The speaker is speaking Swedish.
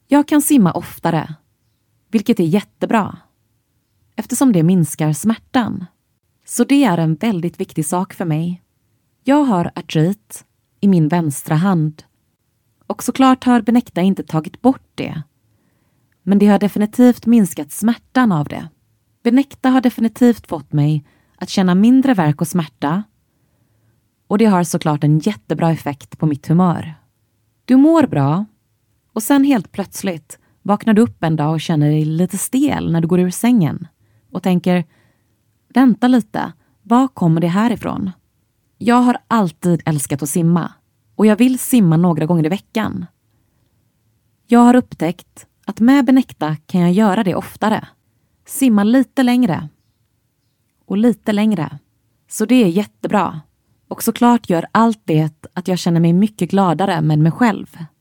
Jag kan simma oftare, vilket är jättebra, eftersom det minskar smärtan. Så det är en väldigt viktig sak för mig. Jag har artrit i min vänstra hand. Och såklart har Benecta inte tagit bort det. Men det har definitivt minskat smärtan av det. Benecta har definitivt fått mig att känna mindre värk och smärta. Och det har såklart en jättebra effekt på mitt humör. Du mår bra. Och sen helt plötsligt vaknar du upp en dag och känner dig lite stel när du går ur sängen. Och tänker, vänta lite, var kommer det här ifrån? Jag har alltid älskat att simma. Och jag vill simma några gånger i veckan. Jag har upptäckt att med Benecta kan jag göra det oftare. Simma lite längre. Och lite längre. Så det är jättebra. Och såklart gör allt det att jag känner mig mycket gladare med mig själv.